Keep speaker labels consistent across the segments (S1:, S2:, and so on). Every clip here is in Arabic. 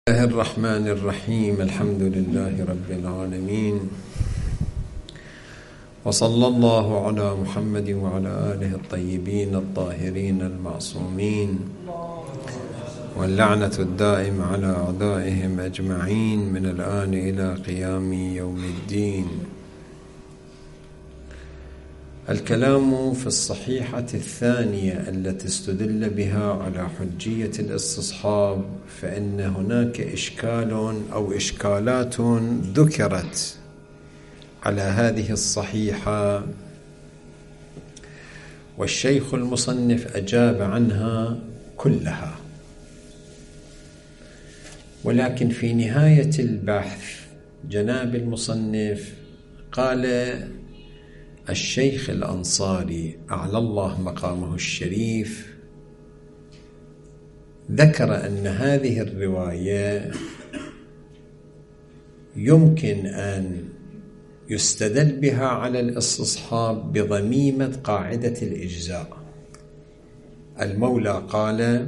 S1: الله الرحمن الرحيم. الحمد لله رب العالمين، وصلى الله على محمد وعلى آله الطيبين الطاهرين المعصومين، واللعنة الدائمة على أعدائهم أجمعين من الآن إلى قيام يوم الدين. الكلام في الصحيحة الثانية التي استدل بها على حجية الاستصحاب، فإن هناك إشكال أو إشكالات ذكرت على هذه الصحيحة، والشيخ المصنف أجاب عنها كلها، ولكن في نهاية البحث جناب المصنف قال الشيخ الأنصاري أعلى الله مقامه الشريف ذكر أن هذه الرواية يمكن أن يستدل بها على الاستصحاب بضميمة قاعدة الإجزاء. المولى قال: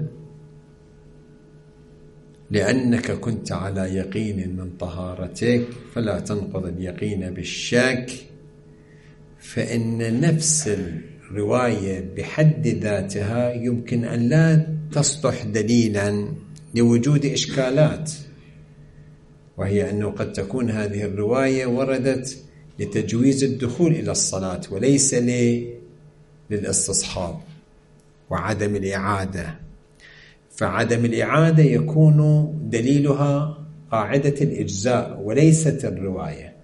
S1: لأنك كنت على يقين من طهارتك فلا تنقض اليقين بالشك، فإن نفس الرواية بحد ذاتها يمكن أن لا تصلح دليلا لوجود إشكالات، وهي أنه قد تكون هذه الرواية وردت لتجويز الدخول إلى الصلاة وليس للاستصحاب وعدم الإعادة، فعدم الإعادة يكون دليلها قاعدة الإجزاء وليست الرواية.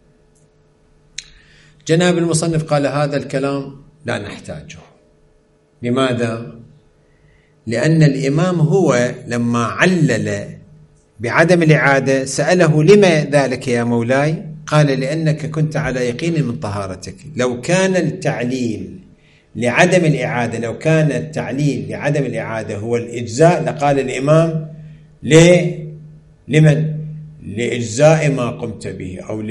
S1: جناب المصنف قال هذا الكلام لا نحتاجه. لماذا؟ لأن الإمام هو لما علل بعدم الإعادة سأله: لما ذلك يا مولاي؟ قال: لأنك كنت على يقين من طهارتك. لو كان التعليل لعدم الإعادة، لو كان التعليل لعدم الإعادة هو الإجزاء، لقال الإمام لمن؟ لإجزاء ما قمت به، أو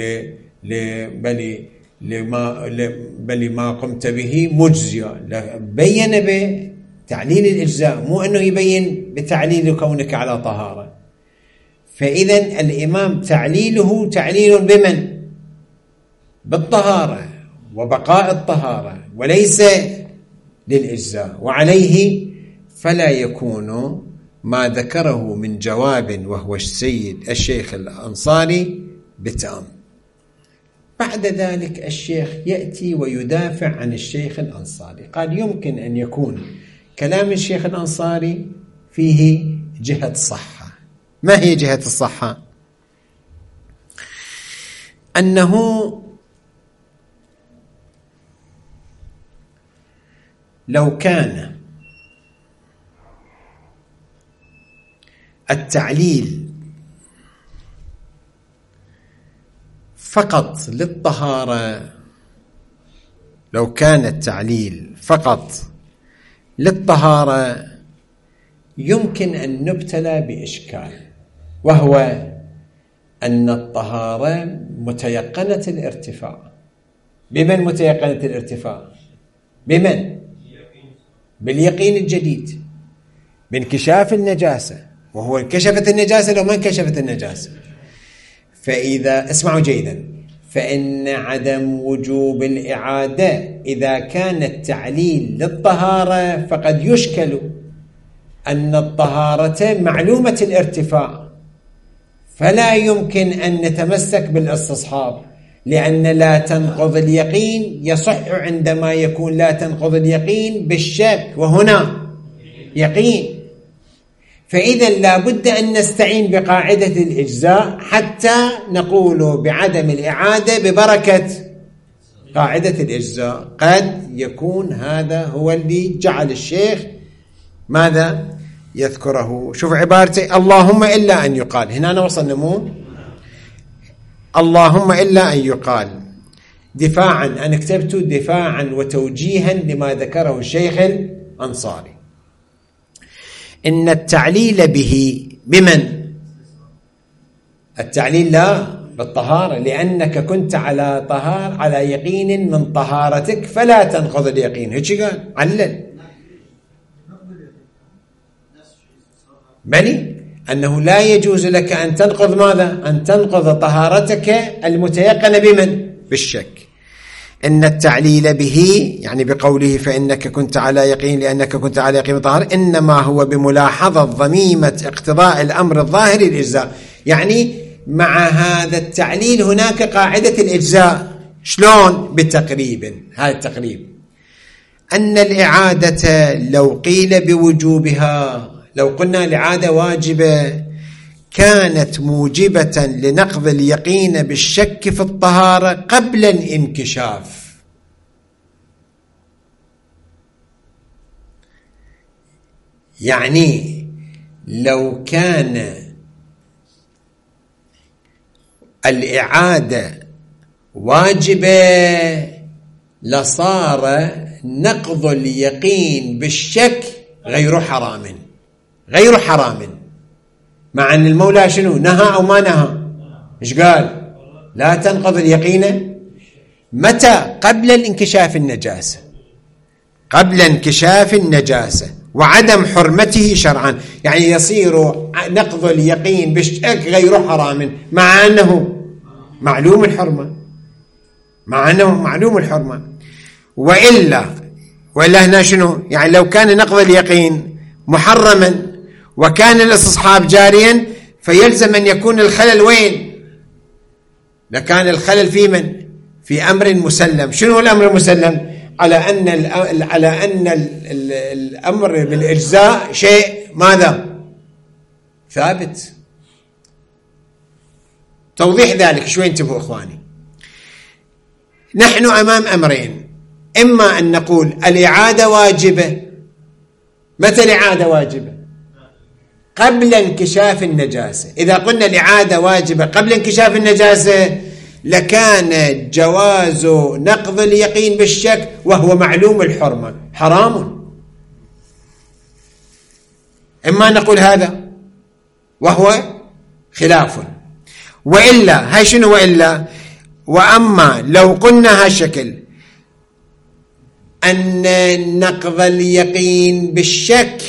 S1: بل ما قمت به مجزي. بين بتعليل الإجزاء، مو أنه يبين بتعليل كونك على طهارة. فإذا الإمام تعليله تعليل بمن؟ بالطهارة وبقاء الطهارة، وليس للإجزاء، وعليه فلا يكون ما ذكره من جواب وهو السيد الشيخ الأنصاري بتام. بعد ذلك الشيخ يأتي ويدافع عن الشيخ الأنصاري، قال يمكن أن يكون كلام الشيخ الأنصاري فيه جهة صحة. ما هي جهة الصحة؟ أنه لو كان التعليل فقط للطهارة، لو كان التعليل فقط للطهارة يمكن أن نبتلى بإشكال، وهو أن الطهارة متيقنة الارتفاع. بمن متيقنة الارتفاع؟ بمن؟ باليقين الجديد، بانكشاف النجاسة. وهو انكشفت النجاسة لو ما انكشفت النجاسة. فإذا اسمعوا جيدا، فإن عدم وجوب الإعادة إذا كان التعليل للطهارة فقد يشكل أن الطهارة معلومة الارتفاع، فلا يمكن أن نتمسك بالاستصحاب، لأن لا تنقض اليقين يصح عندما يكون لا تنقض اليقين بالشك، وهنا يقين. فإذا لا بد أن نستعين بقاعدة الإجزاء حتى نقول بعدم الإعادة ببركة قاعدة الإجزاء. قد يكون هذا هو اللي جعل الشيخ ماذا يذكره. شوف عبارتي: اللهم إلا أن يقال. هنا أنا وصلنا مو اللهم إلا أن يقال، دفاعا. أنا كتبت دفاعا وتوجيها لما ذكره الشيخ الأنصاري. إن التعليل به بمن؟ التعليل لا بالطهارة، لأنك كنت على يقين من طهارتك فلا تنقض اليقين. هيك قال علل. بلي أنه لا يجوز لك أن تنقض ماذا؟ أن تنقض طهارتك المتيقنة بمن؟ بالشك. إن التعليل به يعني بقوله فإنك كنت على يقين لأنك كنت على يقين طهارة إنما هو بملاحظة ضميمة اقتضاء الأمر الظاهر الإجزاء. يعني مع هذا التعليل هناك قاعدة الإجزاء. شلون؟ بتقريب. هذا التقريب أن الإعادة لو قيل بوجوبها، لو قلنا الإعادة واجبة كانت موجبة لنقض اليقين بالشك في الطهارة قبل الانكشاف. يعني لو كان الإعادة واجبة لصار نقض اليقين بالشك غير حرام، غير حرام، مع أن المولى شنو؟ نهى أو ما نهى؟ إيش قال؟ لا تنقض اليقين متى؟ قبل الانكشاف النجاسة، قبل انكشاف النجاسة وعدم حرمته شرعا. يعني يصير نقض اليقين بالشك غير حرام مع أنه معلوم الحرمة، مع أنه معلوم الحرمة. وإلا هنا شنو؟ يعني لو كان نقض اليقين محرما وكان الاستصحاب جاريا فيلزم أن يكون الخلل وين؟ لكان الخلل في من؟ في أمر مسلم. شنو الأمر المسلم؟ على أن الأمر بالإجزاء شيء ماذا؟ ثابت. توضيح ذلك شوي انتبهوا إخواني. نحن أمام أمرين، إما أن نقول الإعادة واجبة. متى الإعادة واجبة؟ قبل انكشاف النجاسة. إذا قلنا الإعادة واجبة قبل انكشاف النجاسة لكان جواز نقض اليقين بالشك وهو معلوم الحرمة حرام. إما نقول هذا وهو خلاف. وإلا هاي شنو؟ وأما لو قلنا هالشكل أن نقض اليقين بالشك،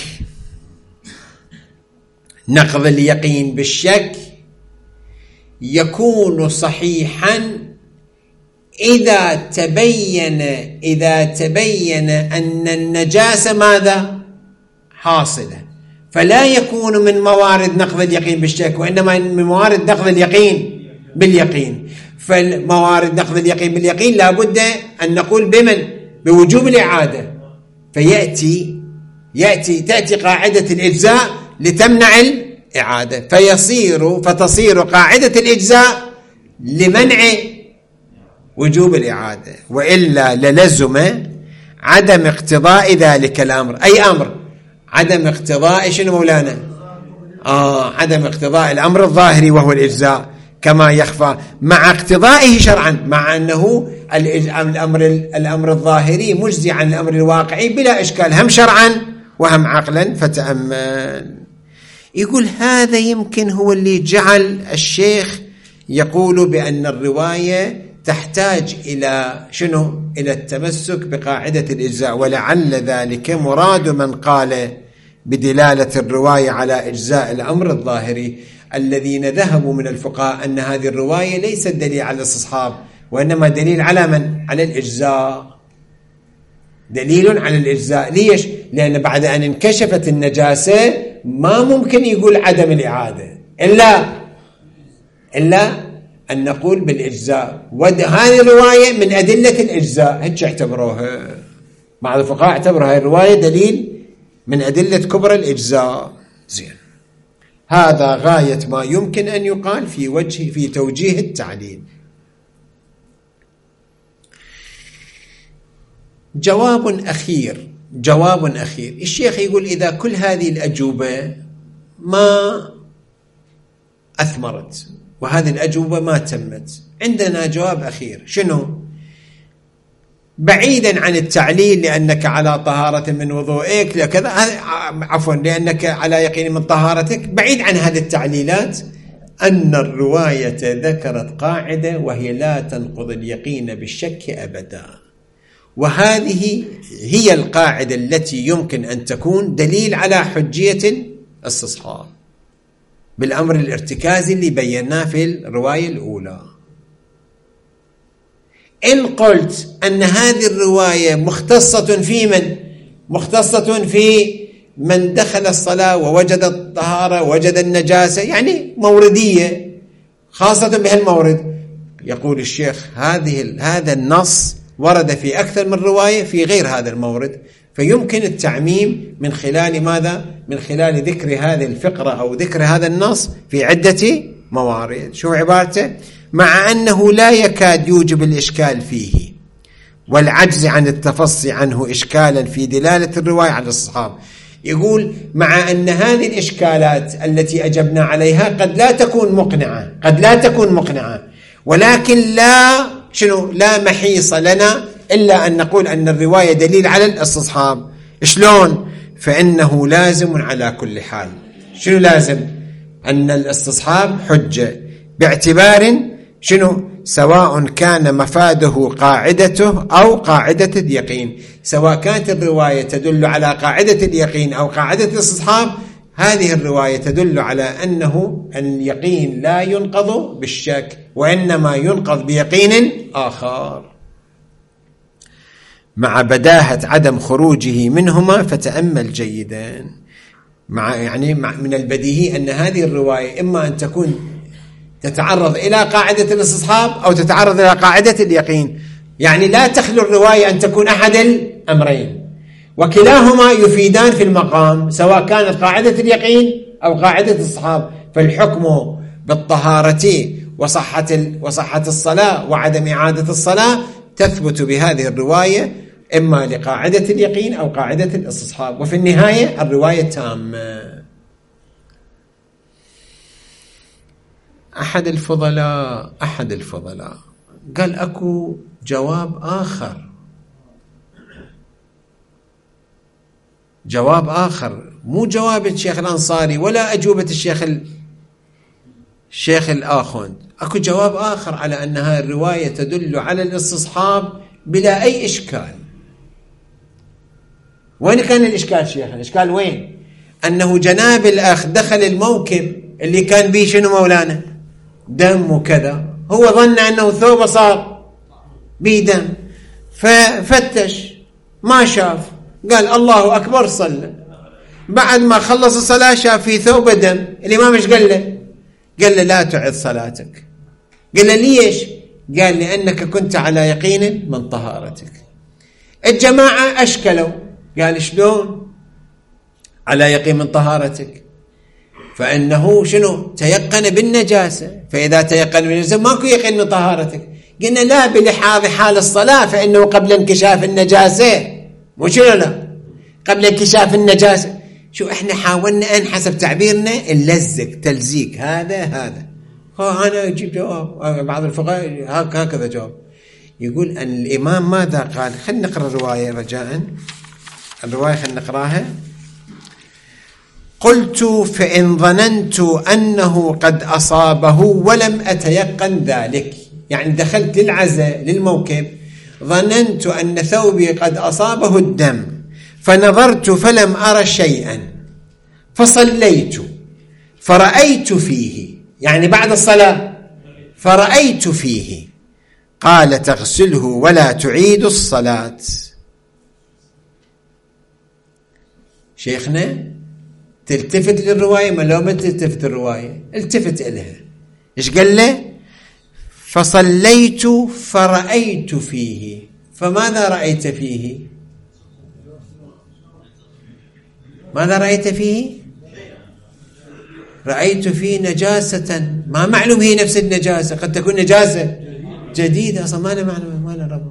S1: نقض اليقين بالشك يكون صحيحا إذا تبين أن النجاسة ماذا؟ حاصلة، فلا يكون من موارد نقض اليقين بالشك وإنما من موارد نقض اليقين باليقين. فالموارد نقض اليقين باليقين لابد أن نقول بمن؟ بوجوب الإعادة. تأتي قاعدة الإجزاء لتمنع الإعادة فتصير قاعدة الإجزاء لمنع وجوب الإعادة. وإلا للزم عدم اقتضاء ذلك الأمر. أي أمر؟ عدم اقتضاء شنو مولانا؟ عدم اقتضاء الأمر الظاهري وهو الإجزاء كما يخفى مع اقتضائه شرعا، مع أنه الأمر الظاهري مجزي عن الأمر الواقعي بلا إشكال، هم شرعا وهم عقلا. فتأمل. يقول هذا يمكن هو اللي جعل الشيخ يقول بأن الرواية تحتاج إلى شنو؟ إلى التمسك بقاعدة الإجزاء، ولعل ذلك مراد من قال بدلالة الرواية على إجزاء الأمر الظاهري. الذين ذهبوا من الفقهاء أن هذه الرواية ليست دليل على الاستصحاب وإنما دليل على من؟ على الإجزاء. دليل على الإجزاء. ليش؟ لأن بعد أن انكشفت النجاسة ما ممكن يقول عدم الإعادة إلا أن نقول بالإجزاء. وهذه الرواية من أدلة الإجزاء، هيك اعتبروها بعض الفقهاء، اعتبروا هذه الرواية دليل من أدلة كبرى الإجزاء. زين، هذا غاية ما يمكن أن يقال في توجيه التعليل. جواب أخير. الشيخ يقول إذا كل هذه الأجوبة ما أثمرت وهذه الأجوبة ما تمت، عندنا جواب أخير. شنو؟ بعيدا عن التعليل لأنك على طهارة من وضوئك لأنك على يقين من طهارتك، بعيد عن هذه التعليلات، أن الرواية ذكرت قاعدة وهي لا تنقض اليقين بالشك أبدا. وهذه هي القاعدة التي يمكن أن تكون دليل على حجية الاستصحاب. بالأمر الارتكازي اللي بيناه في الرواية الأولى. إن قلت أن هذه الرواية مختصة في من؟ مختصة في من دخل الصلاة ووجد الطهارة ووجد النجاسة، يعني موردية خاصة بهالمورد. يقول الشيخ هذا النص ورد في أكثر من رواية في غير هذا المورد، فيمكن التعميم من خلال ماذا؟ من خلال ذكر هذه الفقرة أو ذكر هذا النص في عدة موارد. شو عبارته؟ مع أنه لا يكاد يوجب الإشكال فيه والعجز عن التفصي عنه إشكالا في دلالة الرواية على الصحاب. يقول مع أن هذه الإشكالات التي أجبنا عليها قد لا تكون مقنعة، ولكن لا محيص لنا إلا أن نقول أن الرواية دليل على الاستصحاب. شلون؟ فإنه لازم على كل حال. شنو لازم؟ أن الاستصحاب حجة باعتبار سواء كان مفاده قاعدته أو قاعدة اليقين. سواء كانت الرواية تدل على قاعدة اليقين أو قاعدة الاستصحاب، هذه الرواية تدل على أنه اليقين لا ينقض بالشك، وإنما ينقض بيقين آخر مع بداهة عدم خروجه منهما. فتأمل جيدا. من البديهي أن هذه الرواية إما أن تكون تتعرض إلى قاعدة الاستصحاب أو تتعرض إلى قاعدة اليقين، يعني لا تخلو الرواية أن تكون أحد الأمرين، وكلاهما يفيدان في المقام سواء كانت قاعدة اليقين أو قاعدة الاستصحاب. فالحكم بالطهارة وصحة الصلاة وعدم إعادة الصلاة تثبت بهذه الرواية إما لقاعدة اليقين أو قاعدة الاستصحاب، وفي النهاية الرواية تامة. أحد الفضلاء قال أكو جواب آخر مو جواب الشيخ الأنصاري ولا أجوبة الشيخ الآخوند. أكو جواب آخر على أن هذه الرواية تدل على الاستصحاب بلا أي إشكال. وين كان الإشكال شيخ؟ الإشكال وين؟ أنه جناب الأخ دخل الموكب اللي كان به شنو مولانا؟ دم وكذا، هو ظن أنه ثوبه صار به دم، ففتش ما شاف، قال الله أكبر صلى. بعد ما خلص الصلاة شاف في ثوب دم. الإمام ايش قال له؟ قال له لا تعد صلاتك. قال له ليش؟ قال لأنك كنت على يقين من طهارتك. الجماعة أشكلوا، قال شلون على يقين من طهارتك؟ فإنه تيقن بالنجاسة، فإذا تيقن بالنجاسة ماكو يقين من طهارتك. قلنا لا، بلحاظ حال الصلاة فإنه قبل انكشاف النجاسة، مو لا قبل انكشاف النجاسة. احنا حاولنا أن حسب تعبيرنا نلزق تلزيق هذا أنا أجيب جواب. بعض الفقهاء هكذا جواب. يقول أن الإمام ماذا قال؟ خلينا نقرأ الرواية رجاء. الرواية خلينا نقرأها. قلت فإن ظننت أنه قد أصابه ولم أتيقن ذلك، يعني دخلت للعزاء للموكب ظننت أن ثوبي قد أصابه الدم، فنظرت فلم أرى شيئا، فصليت فرأيت فيه، يعني بعد الصلاة فرأيت فيه، قال تغسله ولا تعيد الصلاة. شيخنا تلتفت للرواية ما لو ما تلتفت الرواية؟ التفت إلها. إيش قال له؟ فصليت فرأيت فيه. فماذا رأيت فيه؟ ماذا رأيت فيه؟ رأيت فيه نجاسة، ما معلوم هي نفس النجاسة، قد تكون نجاسة جديدة أصلا ما له معلومة،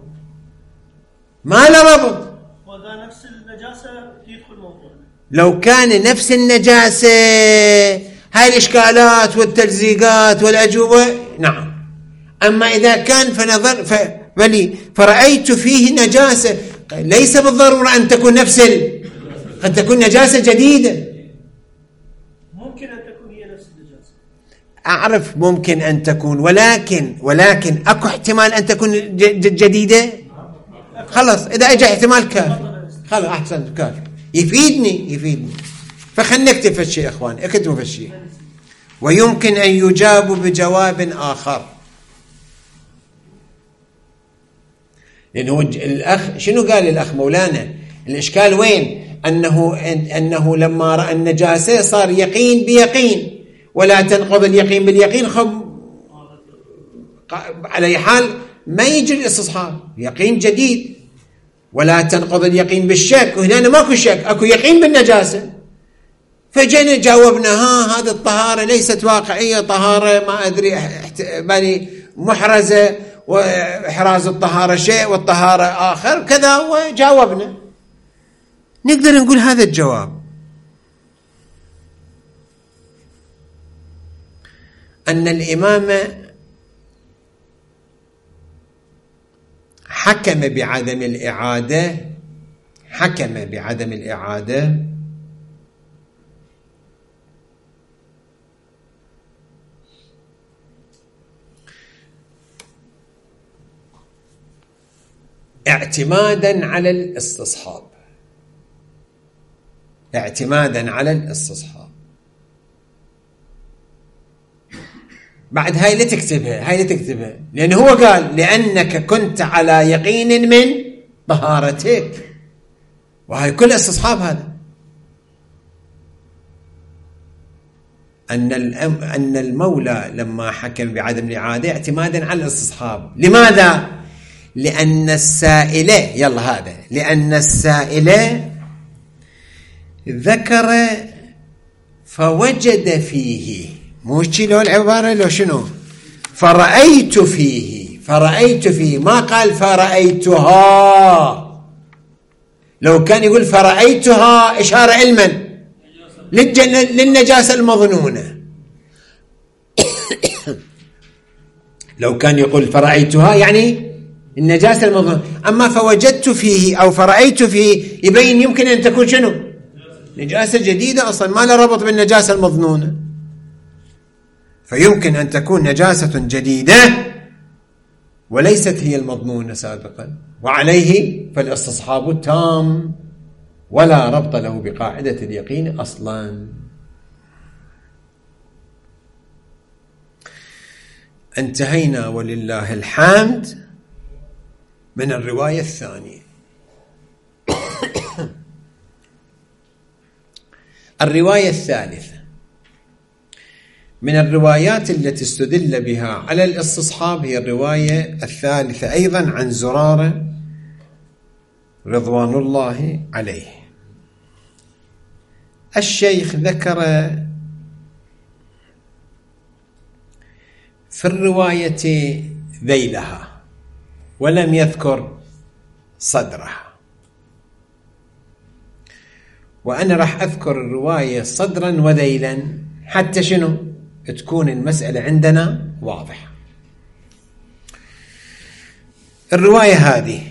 S1: ما له ربط.
S2: وإذا نفس النجاسة يدخل موضوع.
S1: لو كان نفس النجاسة هاي الإشكالات والتلزيقات والأجوبة نعم، أما إذا كان فرأيت فيه نجاسة، ليس بالضرورة أن تكون قد تكون نجاسة جديدة.
S2: ممكن أن تكون هي نفس النجاسة،
S1: أعرف ممكن أن تكون، ولكن أكو احتمال أن تكون جديدة. خلاص إذا أجى احتمال كافي، خلاص أحسن كافي، يفيدني. فخلنا نكتب في الشيء إخوان، اكتبوا في الشيء. ويمكن أن يجاب بجواب آخر. لأنه الأخ شنو قال الأخ مولانا؟ الإشكال وين؟ أنه لما رأى النجاسة صار يقين بيقين، ولا تنقض اليقين باليقين. على أي حال ما يجري الاستصحاب، يقين جديد. ولا تنقض اليقين بالشك، وهنا ماكو شك، اكو يقين بالنجاسة. فجينا جاوبنا هذه الطهارة ليست واقعية، طهارة ما أدري يعني محرزة، وإحراز الطهارة شيء والطهارة آخر كذا، وجاوبنا. نقدر نقول هذا الجواب، أن الإمام حكم بعدم الإعادة اعتمادا على الاستصحاب. بعد هاي لا تكتبها، لأنه هو قال لأنك كنت على يقين من طهارتك، وهي كل استصحاب. هذا أن المولى لما حكم بعدم الإعادة اعتمادا على الاستصحاب. لماذا؟ لأن السائل ذكر فوجد فيه، مو شي لو العبارة لو شنو، فرأيت فيه، ما قال فرأيتها. لو كان يقول فرأيتها إشارة علما للنجاسة المظنونة. لو كان يقول فرأيتها يعني النجاسة المظنونة. أما فوجدت فيه أو فرأيت فيه يبين يمكن أن تكون شنو، نجاسة جديدة أصلا ما له ربط بالنجاسة المظنونة. فيمكن أن تكون نجاسة جديدة وليست هي المظنونة سابقا، وعليه فالاستصحاب التام ولا ربط له بقاعدة اليقين أصلا. انتهينا ولله الحمد من الرواية الثانية. الرواية الثالثة من الروايات التي استدل بها على الاستصحاب هي الرواية الثالثة أيضا عن زرارة رضوان الله عليه. الشيخ ذكر في الرواية ذيلها ولم يذكر صدرها، وأنا راح أذكر الرواية صدرا وذيلا حتى شنو تكون المسألة عندنا واضحة. الرواية هذه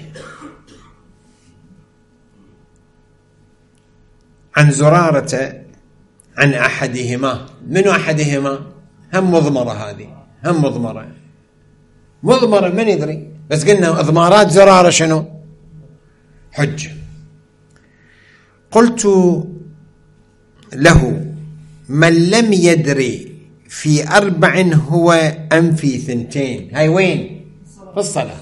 S1: عن زرارة عن أحدهما. من أحدهما؟ هم مضمرة، هذه هم مضمرة من يدري، بس قلنا أضمارات زرارة شنو حجة. قلت له من لم يدري في 4 هو أم في 2؟ هاي وين؟ في الصلاة.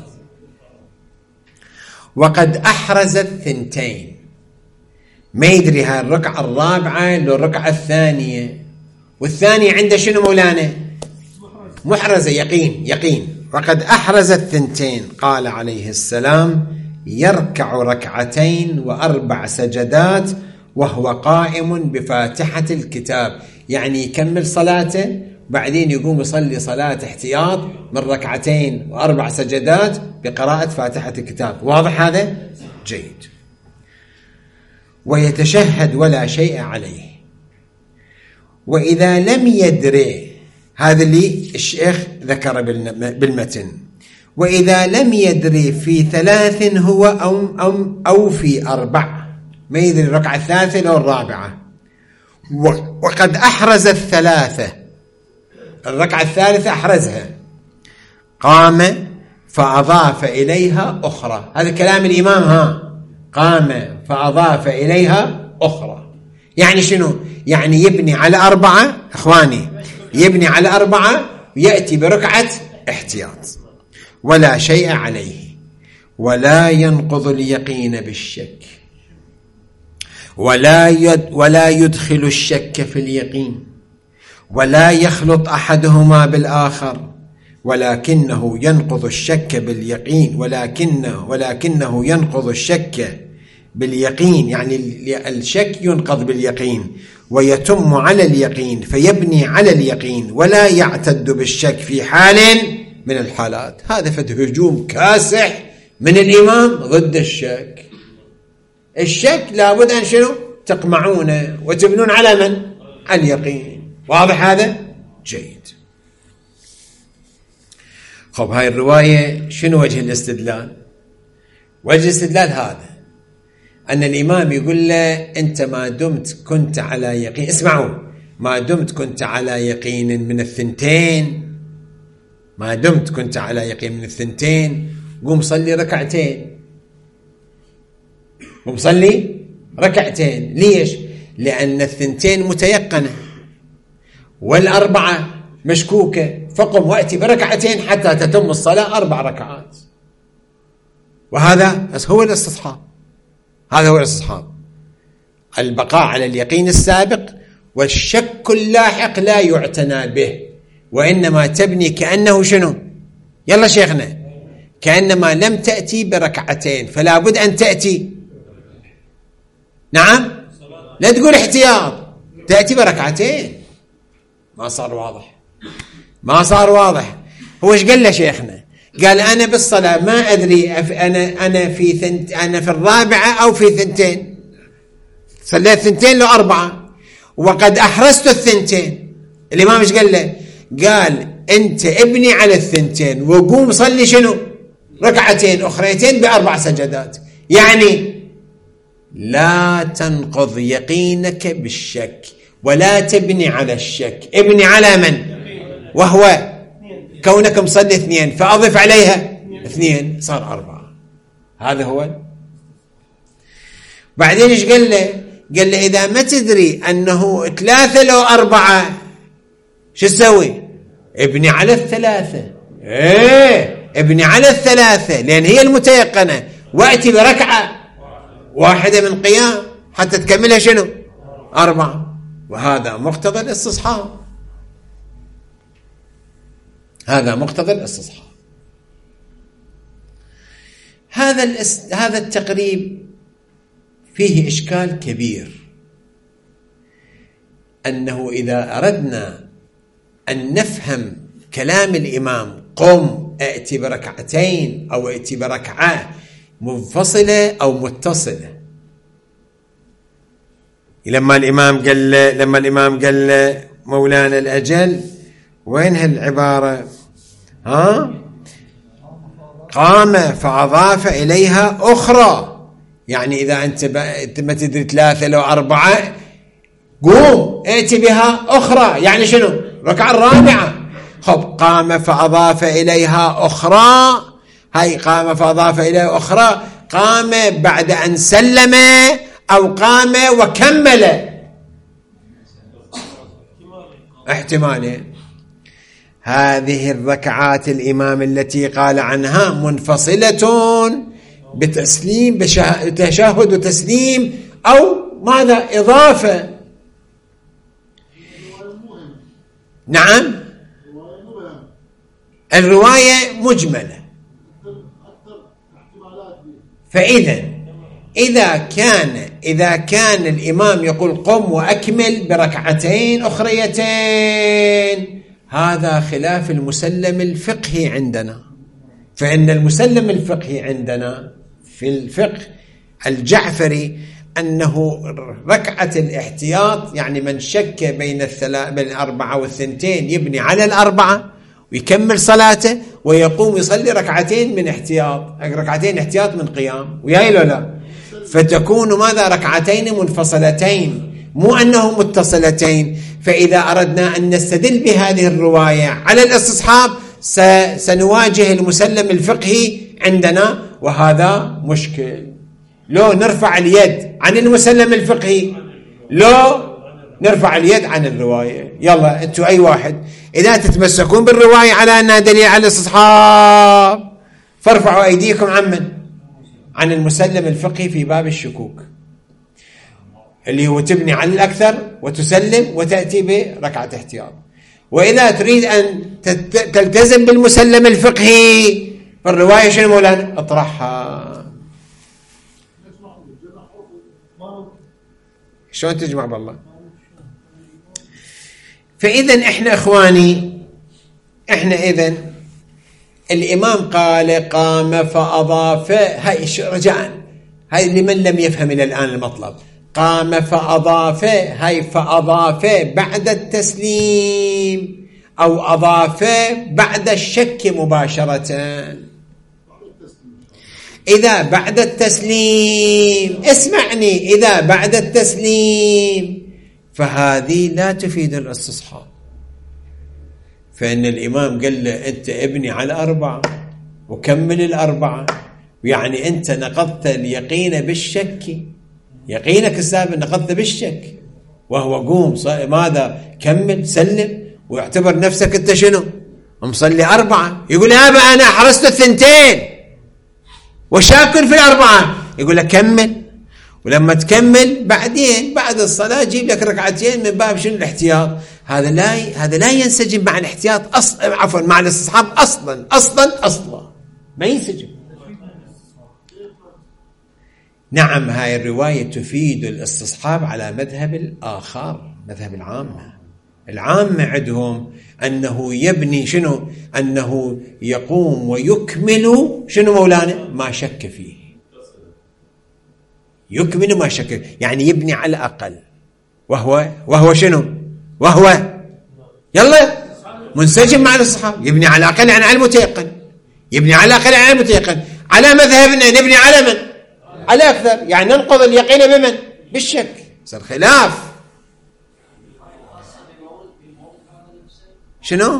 S1: وقد أحرز 2، ما يدري هاي الركعة الرابعة لو الركعة الثانية، والثانية عنده شنو مولانا؟ محرزة، يقين. وقد أحرز 2. قال عليه السلام يركع 2 و4 سجدات وهو قائم بفاتحة الكتاب، يعني يكمل صلاته بعدين يقوم يصلي صلاة احتياط من 2 و4 سجدات بقراءة فاتحة الكتاب. واضح هذا؟ جيد. ويتشهد ولا شيء عليه. وإذا لم يدري، هذا اللي الشيخ ذكر بالمتن، وإذا لم يدري في 3 هو أو في 4، ما يدري الركعة الثالثة أو الرابعة، وقد أحرز 3، الركعة الثالثة أحرزها، قام فأضاف إليها أخرى. هذا كلام الإمام، قام فأضاف إليها أخرى، يعني شنو؟ يعني يبني على 4 إخواني، يبني على 4 ويأتي بركعة احتياط ولا شيء عليه. ولا ينقض اليقين بالشك، ولا يدخل الشك في اليقين، ولا يخلط أحدهما بالآخر، ولكنه ينقض الشك باليقين، ولكنه ينقض الشك باليقين، يعني الشك ينقض باليقين ويتم على اليقين فيبني على اليقين، ولا يعتد بالشك في حال من الحالات. هذا فد هجوم كاسح من الإمام ضد الشك. الشك لابد أن شنو؟ تقمعونه وتبنون على من؟ على اليقين. واضح هذا؟ جيد. خب هاي الرواية شنو وجه الاستدلال؟ وجه الاستدلال هذا، أن الإمام يقول له أنت ما دمت كنت على يقين، اسمعوا، ما دمت كنت على يقين من الثنتين، ما دمت كنت على يقين من الثنتين، قوم صلي ركعتين، قوم صلي ركعتين. ليش؟ لأن الثنتين متيقنة والأربعة مشكوكة، فقم وأتي بركعتين حتى تتم الصلاة 4 ركعات. وهذا هو الاستصحاب، هذا هو الاستصحاب، البقاء على اليقين السابق، والشك اللاحق لا يعتنى به، وإنما تبني كأنه شنو؟ يلا شيخنا، كأنما لم تأتي بركعتين، فلا بد أن تأتي، نعم، لا تقول احتياط، تأتي بركعتين. ما صار واضح، ما صار واضح. هو ايش قال له شيخنا؟ قال أنا بالصلاة ما أدري أنا في الرابعة أو في ثنتين، صليت 2 لو 4، وقد أحرزت الثنتين. الإمام ايش قال له؟ قال أنت ابني على الثنتين وقوم صلي شنو؟ ركعتين أخريتين ب4 سجدات. يعني لا تنقض يقينك بالشك ولا تبني على الشك، ابني على من؟ وهو كونك مصلي 2 فأضف عليها 2 صار 4. هذا هو. بعدين ايش قال له؟ قال له إذا ما تدري أنه 3 لو 4 شو تسوي؟ ابني على 3. ابني على 3 لأن هي المتيقنة، وأتي بركعة واحدة من قيام حتى تكملها شنو؟ 4. وهذا مقتضى الاستصحاب، هذا مقتضى الاستصحاب. هذا التقريب فيه إشكال كبير، أنه إذا أردنا أن نفهم كلام الإمام قم ائتي بركعتين أو ائتي بركعة منفصلة أو متصلة، لما الإمام قال مولانا الأجل، وين هالعبارة؟ قام فأضاف إليها أخرى، يعني إذا أنت ما تدري 3 لو 4 قوم ائتي بها أخرى، يعني شنو؟ ركعة الرابعة. خب قام فأضاف إليها أخرى، هاي قام فأضاف إليها أخرى، قام بعد أن سلم أو قام وكمل، احتمالين. هذه الركعات الإمام التي قال عنها منفصلة بتسليم، بتشهد وتسليم، أو ماذا؟ إضافة. نعم، الرواية مجملة. فإذا إذا كان الإمام يقول قم وأكمل بركعتين أخريتين، هذا خلاف المسلم الفقهي عندنا. فإن المسلم الفقهي عندنا في الفقه الجعفري أنه ركعة الاحتياط، يعني من شك بين 4 و2 يبني على 4 ويكمل صلاته ويقوم يصلي ركعتين من احتياط، ركعتين احتياط من قيام، وياي لا لا، فتكون ماذا؟ ركعتين منفصلتين، مو أنه متصلتين. فإذا أردنا أن نستدل بهذه الرواية على الاستصحاب سنواجه المسلم الفقهي عندنا، وهذا مشكل. لو نرفع اليد عن المسلم الفقهي، لو نرفع اليد عن الرواية. يلا أنتم أي واحد إذا تتمسكون بالرواية على أنها دليل على الاستصحاب فارفعوا أيديكم عن المسلم الفقهي في باب الشكوك، اللي هو تبني على الأكثر وتسلم وتأتي بركعة احتياط. وإذا تريد أن تلتزم بالمسلم الفقهي فالرواية شنو مولانا؟ اطرحها. شلون تجمع بالله؟ فإذا إحنا إخواني، إحنا إذن الإمام قال قام فأضاف، هاي رجاء، هاي لمن لم يفهم إلى الآن المطلب. قام فأضاف، هاي فأضاف بعد التسليم أو أضاف بعد الشك مباشرة. إذا بعد التسليم، اسمعني، إذا بعد التسليم فهذه لا تفيد الاستصحاب، فإن الإمام قال له أنت ابني على 4 وكمل 4، يعني أنت نقضت اليقين بالشك، يقينك السابق نقضت بالشك، وهو قوم ماذا كمل سلم واعتبر نفسك أنت شنو مصلي 4. يقول أبا أنا حرست 2 وشاكر في 4، يقول لك كمل، ولما تكمل بعدين بعد الصلاة جيب لك 2 من باب شنو الاحتياط. هذا لا ينسجم مع الاحتياط عفوا مع الاستصحاب أصلا ما ينسجم. نعم هاي الرواية تفيد الاستصحاب على مذهب الآخر، مذهب العامة عندهم أنه يبني شنو، أنه يقوم ويكمل شنو مولانا ما شك فيه، يكمل ما شك، يعني يبني على الأقل، وهو شنو، وهو يلا منسجم مع الاستصحاب، يبني على الأقل يعني على المتيقن، يبني على الأقل يعني على المتيقن. على مذهبنا نبني على من؟ على أكثر، يعني ننقض اليقين بمن؟ بالشك. صار خلاف شنو؟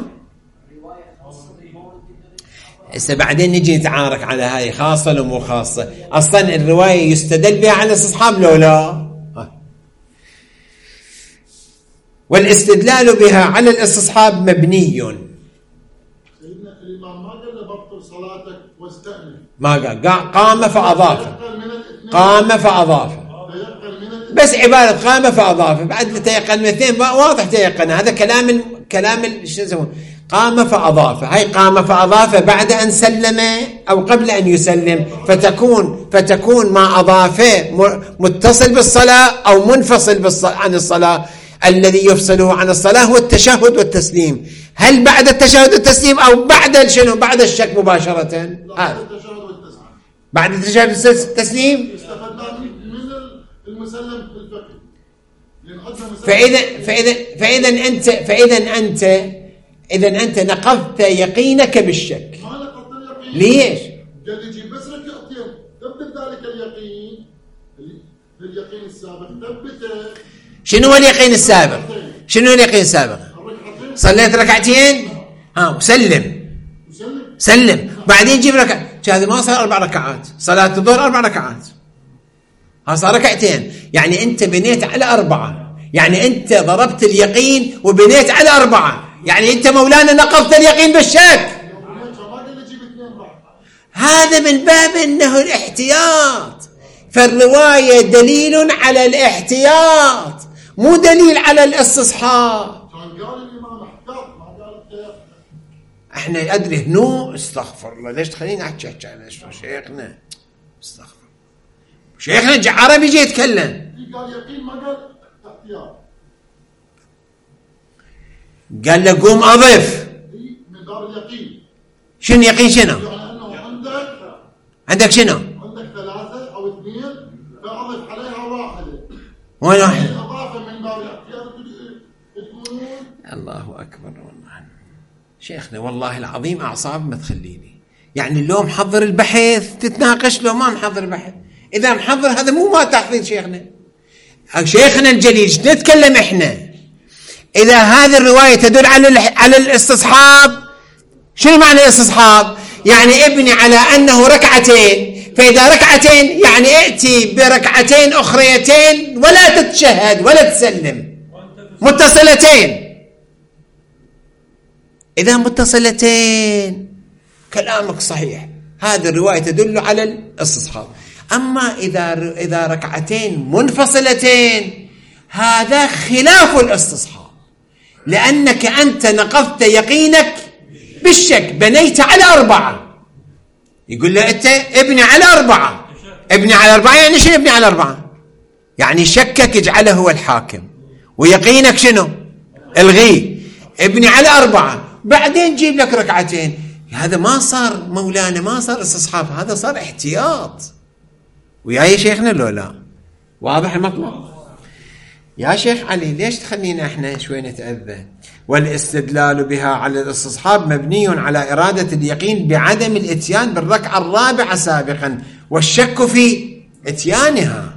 S1: هسه بعدين نجي نتعارك على هاي خاصة ولا مو خاصة. أصلا الرواية يستدل بها على الاستصحاب لو لا؟ والاستدلال بها على الاستصحاب مبني.
S3: سيدنا الإمام ما قال له بطل صلاتك واستأنف،
S1: ما قال قام فأضاف، قام فأضاف، بس عبارة قام فأضاف بعد تيقن من 2 واضح تيقن. هذا كلام شو يسمونه قام فأضاف. هاي قام فأضاف بعد أن سلم أو قبل أن يسلم، فتكون ما أضافه متصل بالصلاة أو منفصل عن الصلاة. الذي يفصله عن الصلاة هو التشهد والتسليم. هل بعد التشهد والتسليم أو بعد شنو؟ بعد الشك مباشرة. بعد التشهد والتسليم.
S3: استفدنا من المسلم الفقهي.
S1: فإذا أنت نقضت يقينك بالشك.
S3: ما نقضت اليقين.
S1: ليش؟
S3: قال يجيب بس ركعتين ثبت ذلك اليقين السابق ثبته.
S1: شنو اليقين السابق؟ شنو اليقين السابق؟ صليت 2 سلم بعدين جيب ركعة. هذا ما صار 4 ركعات، صلاة الظهر 4 ركعات، ها صار 2. يعني أنت بنيت على 4، يعني أنت ضربت اليقين وبنيت على 4، يعني أنت مولانا نقضت اليقين بالشك. هذا من باب أنه الاحتياط، فالرواية دليل على الاحتياط مو دليل على الاستصحاب. احنا ادري هنو استغفر الله، ليش تخليني احكي على شيخنا؟ استغفر شيخنا عربي يجي يتكلم،
S3: قال يقين ما قال احتياط،
S1: قال له قوم اضف
S3: من باب اليقين.
S1: شنو يقين؟ شنو
S3: يعني انه
S1: عندك شنو؟
S3: عندك 3 أو 2 فاضف عليها 1.
S1: وين 1؟
S3: اضافه من باب الاحتياط تقولون.
S1: الله اكبر. والله شيخنا والله العظيم اعصاب ما تخليني، يعني لو محضر البحث تتناقش، لو ما محضر البحث. اذا محضر هذا مو ما تحضير شيخنا الجليل. نتكلم احنا اذا هذه الروايه تدل على الاستصحاب. شنو معنى الاستصحاب؟ يعني ابني على انه 2، فاذا 2 يعني ائتي ب2 اخريتين ولا تتشهد ولا تسلم. متصلتين. إذا متصلتين كلامك صحيح، هذه الرواية تدل على الاستصحاب. أما إذا ركعتين منفصلتين هذا خلاف الاستصحاب، لأنك أنت نقضت يقينك بالشك، بنيت على 4. يقول له أنت ابني على 4. ابني على 4 يعني شنو ابني على 4؟ يعني شكك اجعله هو الحاكم، ويقينك شنو؟ الغيه. ابني على 4 بعدين جيب لك ركعتين. هذا ما صار مولانا، ما صار استصحاب، هذا صار احتياط. ويا شيخنا لو لا واضح المطلب؟ يا شيخ علي ليش تخلينا احنا شوي نتأذى؟ والاستدلال بها على الاستصحاب مبني على إرادة اليقين بعدم الاتيان بالركعة الرابعة سابقا والشك في اتيانها.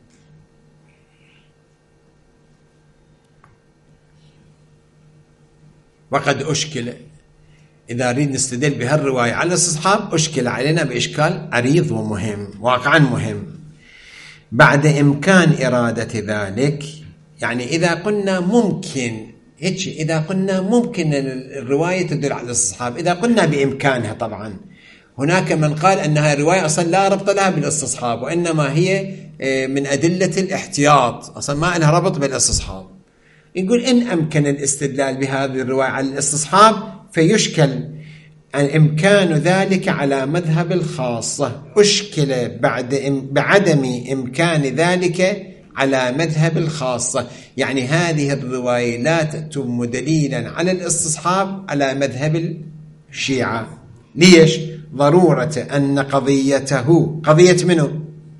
S1: وقد أشكل، إذا نريد نستدل بهالرواية على الاستصحاب أشكل علينا بإشكال عريض ومهم، واقعا مهم. بعد إمكان إرادة ذلك، يعني إذا قلنا ممكن هيك، إذا قلنا ممكن الرواية تدل على الاستصحاب، إذا قلنا بإمكانها، طبعا هناك من قال أنها الرواية أصلا لا ربط لها بالاستصحاب، وإنما هي من أدلة الاحتياط، أصلا ما لها ربط بالاستصحاب. يقول إن أمكن الاستدلال بهذه الرواية على الاستصحاب فيشكل أن إمكان ذلك على مذهب الخاصة، أشكل بعدم إمكان ذلك على مذهب الخاصة. يعني هذه الرواية لا تتم دليلا على الاستصحاب على مذهب الشيعة. ليش؟ ضرورة أن قضيته قضية منه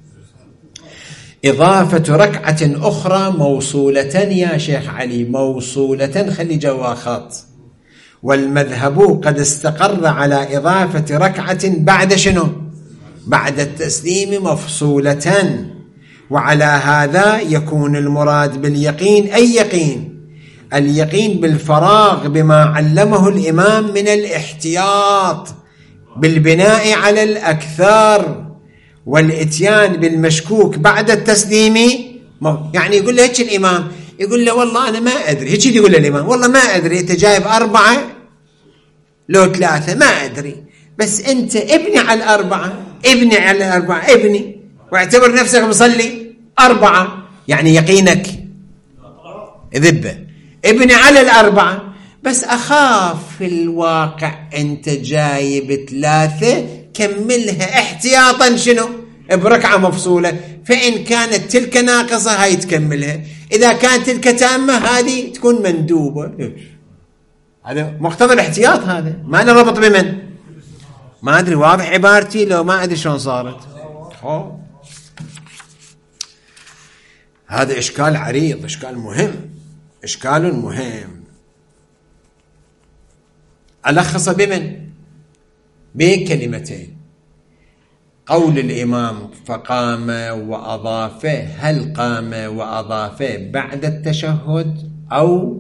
S1: إضافة ركعة أخرى موصولة. يا شيخ علي موصولة، خلي جوا خط. والمذهب قد استقر على إضافة ركعة بعد شنو؟ بعد التسليم مفصولة. وعلى هذا يكون المراد باليقين أي يقين؟ اليقين بالفراغ بما علمه الإمام من الاحتياط بالبناء على الأكثر والإتيان بالمشكوك بعد التسليم. يعني يقول له هيك الإمام، يقول له والله أنا ما أدري، هيك يقول له الإمام والله ما أدري أنت جايب 4 لو 3 ما أدري، بس أنت ابني على 4، ابني على 4، ابني واعتبر نفسك مصلي 4، يعني يقينك ذبة، ابني على 4، بس أخاف في الواقع أنت جايب 3 كملها احتياطا شنو؟ بركعة مفصولة، فإن كانت تلك ناقصة هاي تكملها، إذا كانت تلك تامة هذه تكون مندوبة. هذا مقتضى الاحتياط، هذا ما له ربط بمن؟ ما أدري واضح عبارتي لو ما أدري شلون صارت. هذا إشكال عريض، إشكال مهم، إشكال مهم. ألخص بمن؟ بكلمتين. قول الإمام فقام وأضاف، هل قام وأضاف بعد التشهد أو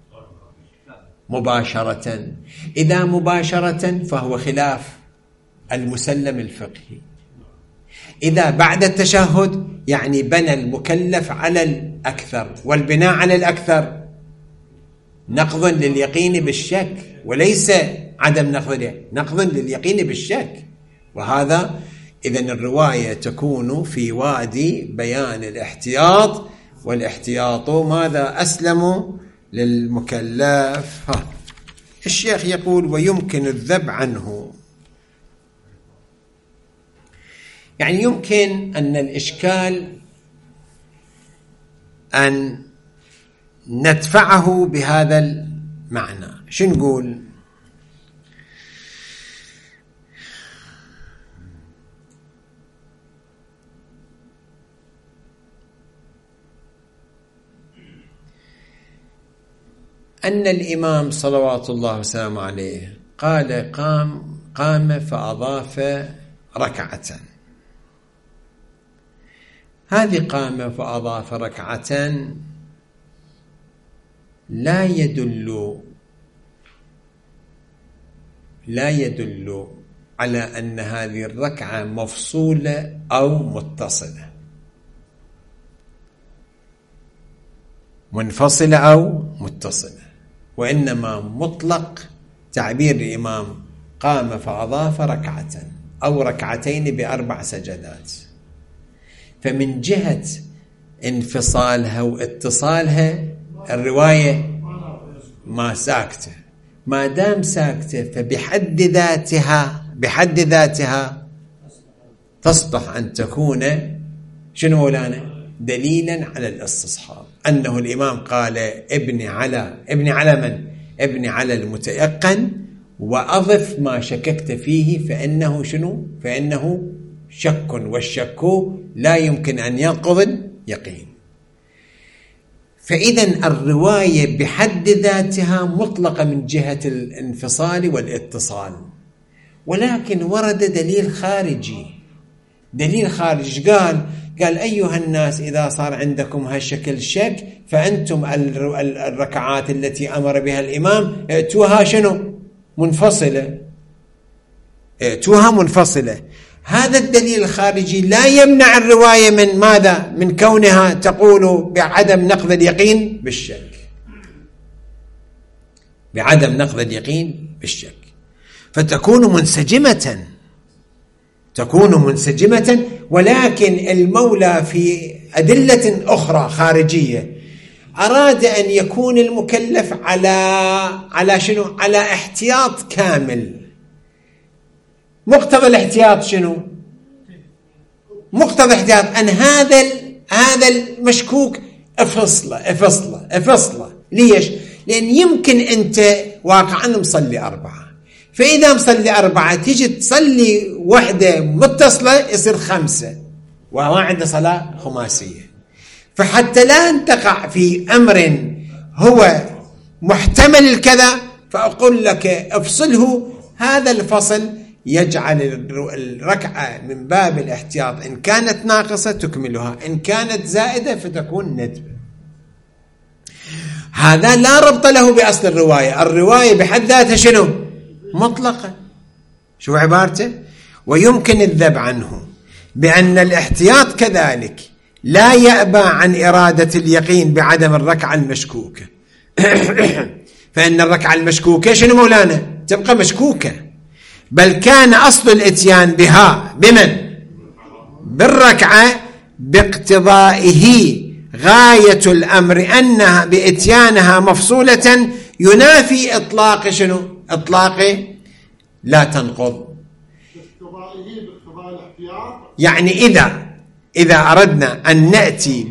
S1: مباشرة؟ إذا مباشرة فهو خلاف المسلم الفقهي. إذا بعد التشهد يعني بنى المكلف على الأكثر، والبناء على الأكثر نقض لليقين بالشك وليس عدم نقض لليقين بالشك. وهذا إذن الرواية تكون في وادي بيان الاحتياط، والاحتياط ماذا؟ أسلم للمكلف. الشيخ يقول ويمكن الذب عنه، يعني يمكن أن الإشكال أن ندفعه بهذا المعنى. شو نقول؟ أن الإمام صلوات الله وسلامه عليه قال قام فأضاف ركعة. هذه قام فأضاف ركعة لا يدل على أن هذه الركعة مفصولة أو متصلة. منفصلة أو متصلة، وإنما مطلق تعبير الإمام قام فأضاف ركعة أو ركعتين ب4 سجدات. فمن جهة انفصالها واتصالها الرواية ما ساكتة، ما دام ساكتة فبحد ذاتها تصلح أن تكون شنو مولانا؟ دليلا على الاستصحاب، أنه الإمام قال ابني على من؟ ابني على المتيقن وأضف ما شككت فيه فإنه شنو؟ فإنه شك، والشك لا يمكن أن ينقض اليقين. فإذا الرواية بحد ذاتها مطلقة من جهة الانفصال والاتصال، ولكن ورد دليل خارجي. قال أيها الناس إذا صار عندكم هالشكل شك فأنتم الركعات التي أمر بها الإمام ائتوها شنو؟ منفصلة. هذا الدليل الخارجي لا يمنع الرواية من ماذا؟ من كونها تقول بعدم نقض اليقين بالشك، فتكون منسجمة. ولكن المولى في أدلة أخرى خارجية أراد أن يكون المكلف على شنو؟ على احتياط كامل. مقتضى الاحتياط شنو؟ مقتضى الاحتياط أن هذا المشكوك افصله. ليش؟ لأن يمكن أنت واقعا مصلي 4، فإذا مصلي 4 تيجي تصلي وحدة متصلة يصير 5، وما عنده صلاة خماسية. فحتى لا تقع في أمر هو محتمل الكذا فأقول لك افصله. هذا الفصل يجعل الركعة من باب الاحتياط، إن كانت ناقصة تكملها، إن كانت زائدة فتكون ندبة. هذا لا ربط له بأصل الرواية بحد ذاتها شنو؟ مطلقة. شو عبارته؟ ويمكن الذب عنه بأن الاحتياط كذلك لا يأبى عن إرادة اليقين بعدم الركعة المشكوكة. فإن الركعة المشكوكة شنو مولانا؟ تبقى مشكوكة، بل كان أصل الاتيان بها بمن؟ بالركعة باقتضائه غاية الأمر أنها بإتيانها مفصولة ينافي إطلاق شنو؟ إطلاق لا تنقض. يعني إذا أردنا أن نأتي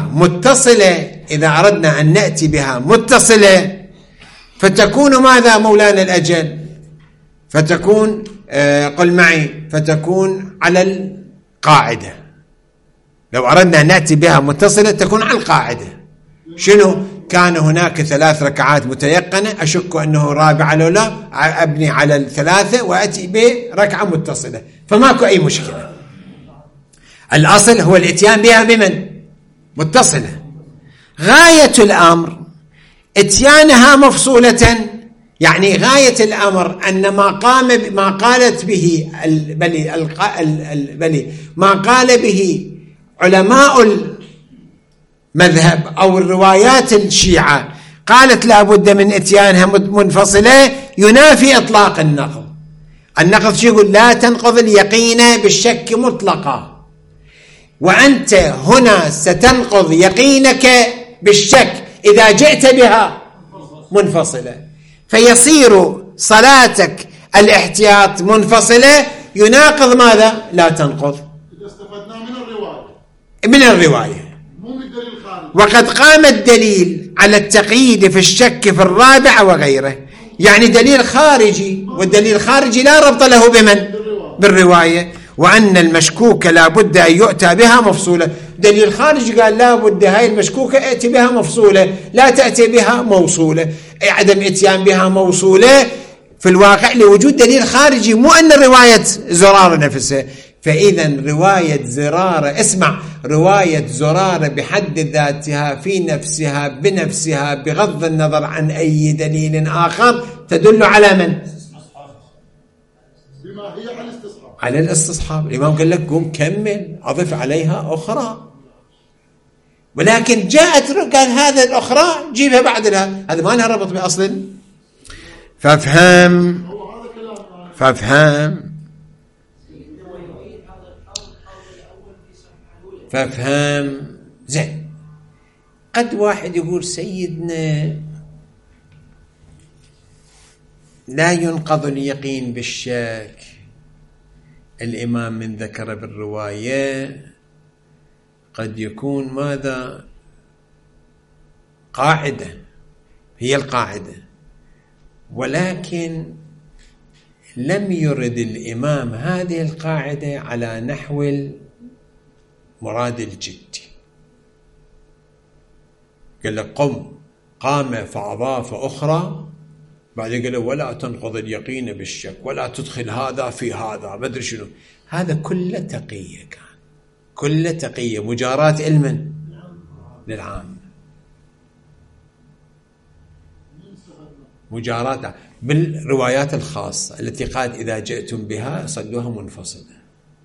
S1: بها متصلة فتكون ماذا مولانا الأجل؟ فتكون قل معي فتكون على القاعدة. لو أردنا أن نأتي بها متصلة تكون على القاعدة. شنو؟ كان هناك 3 ركعات متيقنة، أشك أنه رابعة لو لا، أبني على 3 وأتي بركعة متصلة، فماكو أي مشكلة. الأصل هو الاتيان بها بمن؟ متصلة. غاية الأمر اتيانها مفصولة، يعني غاية الأمر أن ما قالت به ما قال به علماء المذهب أو الروايات الشيعة قالت لا بد من اتيانها منفصلة ينافي إطلاق النقض. النقض شو يقول؟ لا تنقض اليقين بالشك مطلقا، وأنت هنا ستنقض يقينك بالشك إذا جئت بها منفصلة، فيصير صلاتك الاحتياط منفصلة يناقض ماذا؟ لا تنقض.
S3: إذا استفدنا
S1: من الرواية
S3: مو من الدليل الخارجي.
S1: وقد قام الدليل على التقييد في الشك في الرابعة وغيره، يعني دليل خارجي، والدليل الخارجي لا ربط له بمن؟ بالرواية. وأن المشكوك لا بد أن يؤتى بها مفصولة. دليل خارجي قال لا بد هاي المشكوكة ائتي بها مفصولة، لا تأتي بها موصولة. عدم اتيان بها موصولة في الواقع لوجود دليل خارجي، مو أن رواية زرارة نفسها. فإذا رواية زرارة، اسمع، رواية زرارة بحد ذاتها في نفسها بنفسها بغض النظر عن أي دليل آخر تدل على من؟
S3: بما هي على الاستصحاب.
S1: على الاستصحاب. الإمام قال لك قوم كمل أضف عليها أخرى. ولكن جاءت قال هذا الأخرى جيبها بعد لها، هذا ما لها ربط بأصل. فافهم زين. قد واحد يقول سيدنا لا ينقض اليقين بالشك، الإمام من ذكر بالرواية قد يكون ماذا قاعدة، هي القاعدة، ولكن لم يرد الإمام هذه القاعدة على نحو المراد الجدي. قال لك قام فأضاف أخرى، بعدين قال له ولا تنقض اليقين بالشك ولا تدخل هذا في هذا ما أدري شنو. هذا كله تقية، كان كله تقية، مجاراة علما للعام، مجاراة بالروايات الخاصة التي قالت إذا جئتم بها صلوها منفصلة.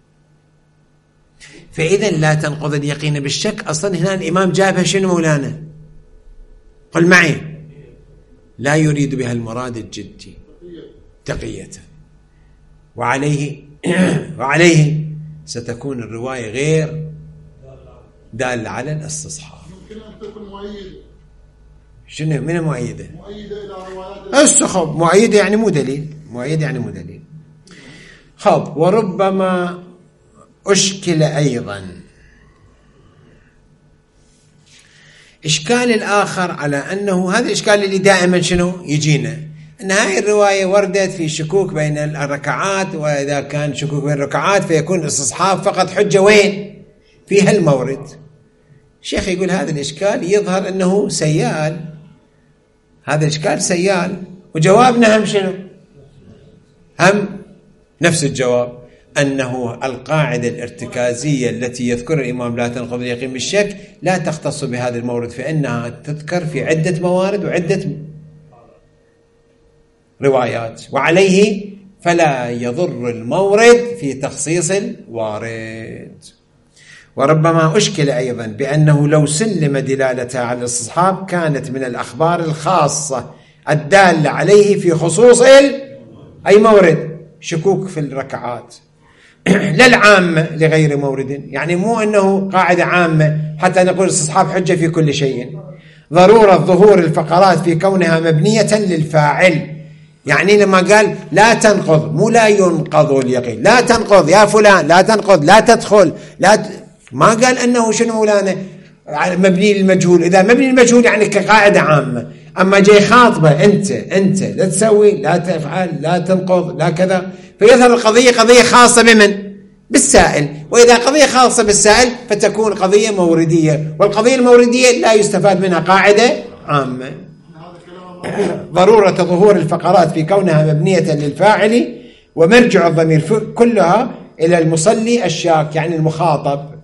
S1: فإذا لا تنقض اليقين بالشك، أصلا هنا الإمام جابها شنو مولانا؟ قل معي، لا يريد بها المراد الجدي تقية، وعليه ستكون الرواية غير دالة على الاستصحاب.
S3: ممكن أن تكون مؤيدة.
S1: شنو من مؤيدة؟
S3: مؤيدة إلى روايات
S1: الصحاب، مؤيدة يعني مو دليل، مؤيدة يعني مو دليل. خب، وربما أشكل أيضا إشكال الآخر على أنه هذا الإشكال اللي دائما شنو يجينا، أن هاي الرواية وردت في شكوك بين الركعات، وإذا كان شكوك بين الركعات فيكون الاستصحاب فقط حجة وين؟ فيها المورد. الشيخ يقول هذا الإشكال يظهر أنه سيال، هذا الإشكال سيال، وجوابنا هم شنو؟ هم نفس الجواب، أنه القاعدة الارتكازية التي يذكر الإمام لا تنقض اليقين بالشك لا تختص بهذا المورد، فإنها تذكر في عدة موارد وعدة روايات، وعليه فلا يضر المورد في تخصيص الوارد. وربما أشكل أيضا بأنه لو سلم دلالتها على الاستصحاب كانت من الأخبار الخاصة الدالة عليه في خصوص أي مورد، شكوك في الركعات، لا العامة لغير مورد، يعني مو أنه قاعدة عامة حتى نقول استصحاب حجة في كل شيء. ضرورة ظهور الفقرات في كونها مبنية للفاعل، يعني لما قال لا تنقض، مو لا ينقض اليقين، لا تنقض يا فلان، لا تنقض، لا تدخل، ما قال أنه شنو مولانا مبني للمجهول. إذا مبني للمجهول يعني كقاعدة عامة، أما جاي خاطبة أنت لا تسوي، لا تفعل، لا تنقض، لا كذا، فيظهر القضية قضية خاصة بمن؟ بالسائل. وإذا قضية خاصة بالسائل فتكون قضية موردية، والقضية الموردية لا يستفاد منها قاعدة عامة. ضرورة ظهور الفقرات في كونها مبنية للفاعل، ومرجع الضمير كلها إلى المصلي الشاك يعني المخاطب.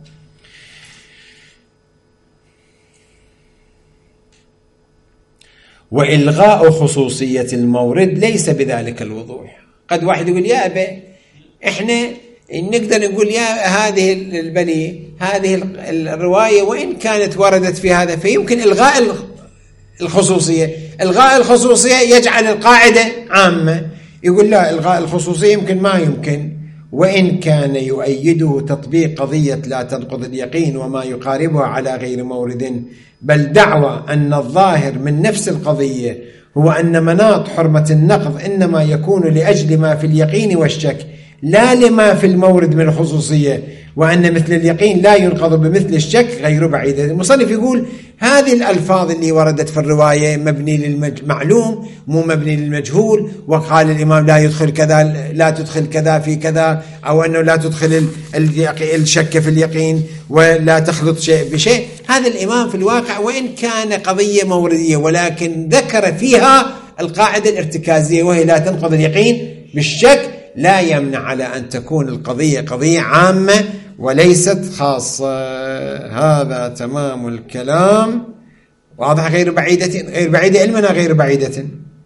S1: وإلغاء خصوصية المورد ليس بذلك الوضوح. قد واحد يقول يا أبا إحنا نقدر نقول يا هذه البلي هذه الرواية وإن كانت وردت في هذا، فيمكن إلغاء الخصوصية. إلغاء الخصوصية يجعل القاعدة عامة. يقول لا، إلغاء الخصوصية يمكن ما يمكن، وإن كان يؤيده تطبيق قضية لا تنقض اليقين وما يقاربها على غير مورد، بل دعوى أن الظاهر من نفس القضية هو أن مناط حرمة النقض إنما يكون لأجل ما في اليقين والشك لا لما في المورد من الخصوصية، وأن مثل اليقين لا ينقض بمثل الشك غير بعيد. المصنف يقول هذه الألفاظ اللي وردت في الرواية مبني للمعلوم مو مبني للمجهول، وقال الإمام لا يدخل كذا، لا تدخل كذا في كذا، أو أنه لا تدخل الشك في اليقين ولا تخلط شيء بشيء. هذا الإمام في الواقع وإن كان قضية موردية ولكن ذكر فيها القاعدة الارتكازية وهي لا تنقض اليقين بالشك، لا يمنع على أن تكون القضية قضية عامة وليست خاصة. هذا تمام الكلام، واضح. غير بعيدة علمنا غير بعيدة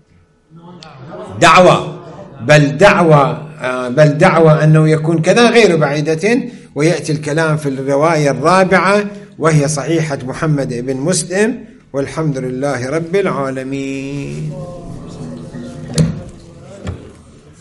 S1: دعوة، بل دعوة أنه يكون كذا غير بعيدة. ويأتي الكلام في الرواية الرابعة وهي صحيحة محمد بن مسلم، والحمد لله رب العالمين.